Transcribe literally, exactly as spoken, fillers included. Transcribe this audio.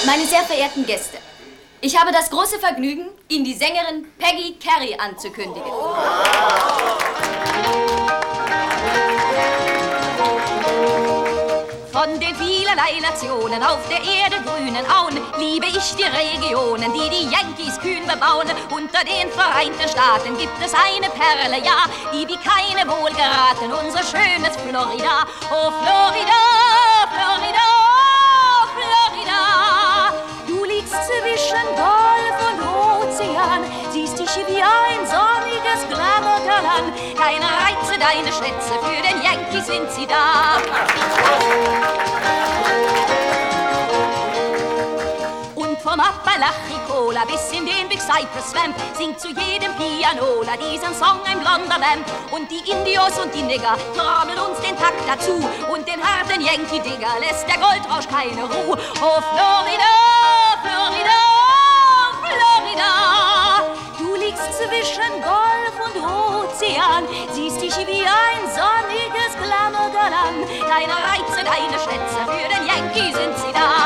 Meine sehr verehrten Gäste, ich habe das große Vergnügen, Ihnen die Sängerin Peggy Carey anzukündigen. Von den vielerlei Nationen auf der Erde grünen Auen liebe ich die Regionen, die die Yankees kühn bebauen. Unter den Vereinten Staaten gibt es eine Perle, ja, die wie keine wohl geraten, unser schönes Florida. Oh Florida, Florida, Florida, du liegst zwischen Golf und Ozean, siehst dich wie ein sonniges Glamourtal. Keine Reize, deine Schätze, für den Yankee sind sie da. Und vom Apalachicola bis in den Big Cypress Swamp singt zu jedem Pianola diesen Song ein blonder Vamp. Und die Indios und die Nigger trommeln uns den Takt dazu, und den harten Yankee-Digger lässt der Goldrausch keine Ruhe. Oh Florida, Florida, Florida, du liegst zwischen Golf und Ozean, siehst dich wie ein sonniges Glamourgal an. Deine Reize, deine Schätze, für den Yankee sind sie da.